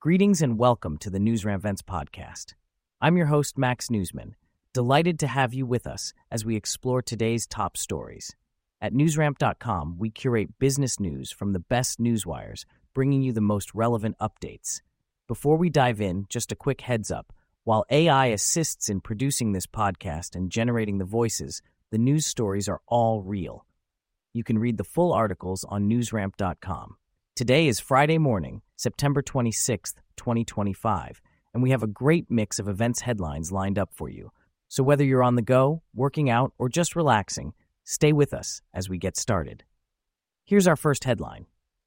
Greetings and welcome to the NewsRamp Events Podcast. I'm your host, Max Newsman, delighted to have you with us as we explore today's top stories. At newsramp.com, we curate business news from the best newswires, bringing you the most relevant updates. Before we dive in, just a quick heads up. While AI assists in producing this podcast and generating the voices, the news stories are all real. You can read the full articles on newsramp.com. Today is Friday morning, September 26th, 2025, and we have a great mix of events headlines lined up for you. So whether you're on the go, working out, or just relaxing, stay with us as we get started. Here's our first headline.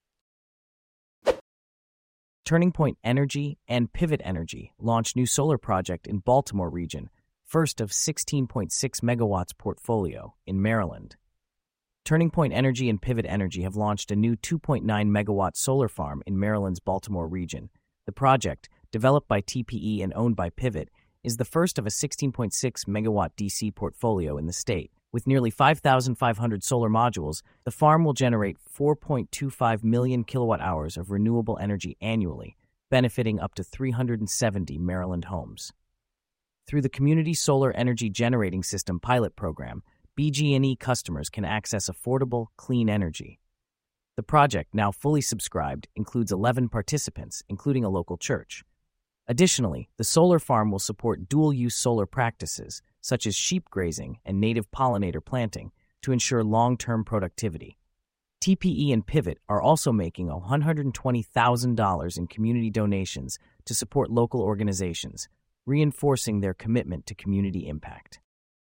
Turning Point Energy and Pivot Energy launch new solar project in Baltimore region, first of 16.6 megawatts portfolio in Maryland. Turning Point Energy and Pivot Energy have launched a new 2.9 megawatt solar farm in Maryland's Baltimore region. The project, developed by TPE and owned by Pivot, is the first of a 16.6 megawatt DC portfolio in the state. With nearly 5,500 solar modules, the farm will generate 4.25 million kilowatt hours of renewable energy annually, benefiting up to 370 Maryland homes. Through the Community Solar Energy Generating System pilot program, BG&E customers can access affordable, clean energy. The project, now fully subscribed, includes 11 participants, including a local church. Additionally, the solar farm will support dual-use solar practices, such as sheep grazing and native pollinator planting, to ensure long-term productivity. TPE and Pivot are also making $120,000 in community donations to support local organizations, reinforcing their commitment to community impact.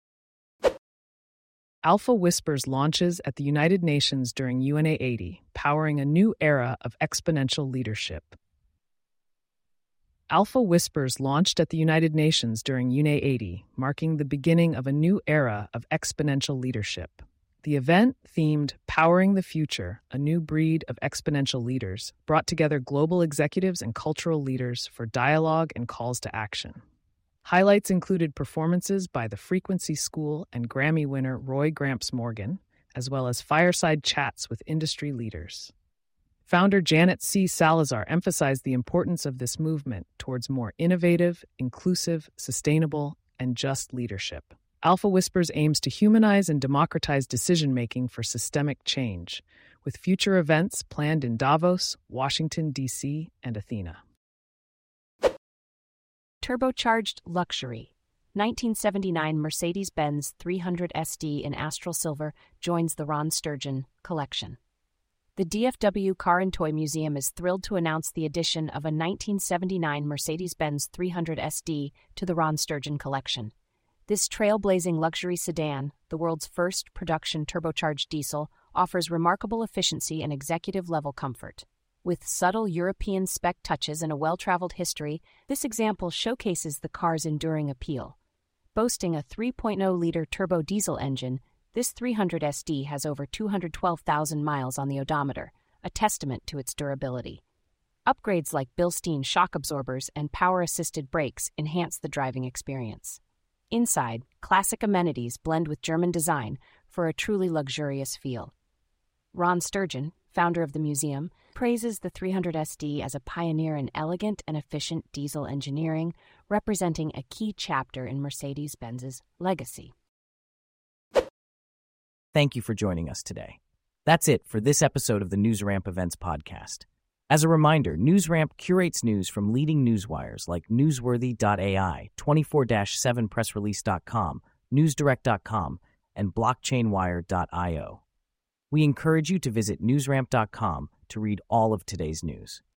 Alpha Whispers launches at the United Nations during UNA 80, powering a new era of exponential leadership. Alpha Whispers launched at the United Nations during UNA 80, marking the beginning of a new era of exponential leadership. The event, themed Powering the Future, a New Breed of Exponential Leaders, brought together global executives and cultural leaders for dialogue and calls to action. Highlights included performances by the Frequency School and Grammy winner Roy Gramps Morgan, as well as fireside chats with industry leaders. Founder Janet C. Salazar emphasized the importance of this movement towards more innovative, inclusive, sustainable, and just leadership. Alpha Whispers aims to humanize and democratize decision-making for systemic change, with future events planned in Davos, Washington, D.C., and Athena. Turbocharged luxury. 1979 Mercedes-Benz 300 SD in Astral Silver joins the Ron Sturgeon collection. The DFW Car and Toy Museum is thrilled to announce the addition of a 1979 Mercedes-Benz 300 SD to the Ron Sturgeon collection. This trailblazing luxury sedan, the world's first production turbocharged diesel, offers remarkable efficiency and executive-level comfort. With subtle European spec touches and a well-traveled history, this example showcases the car's enduring appeal. Boasting a 3.0-liter turbo diesel engine, this 300 SD has over 212,000 miles on the odometer, a testament to its durability. Upgrades like Bilstein shock absorbers and power-assisted brakes enhance the driving experience. Inside, classic amenities blend with German design for a truly luxurious feel. Ron Sturgeon, founder of the museum, praises the 300 SD as a pioneer in elegant and efficient diesel engineering, representing a key chapter in Mercedes-Benz's legacy. Thank you for joining us today. That's it for this episode of the NewsRamp Events Podcast. As a reminder, NewsRamp curates news from leading newswires like Newsworthy.ai, 24/7pressrelease.com, NewsDirect.com, and BlockchainWire.io. We encourage you to visit newsramp.com to read all of today's news.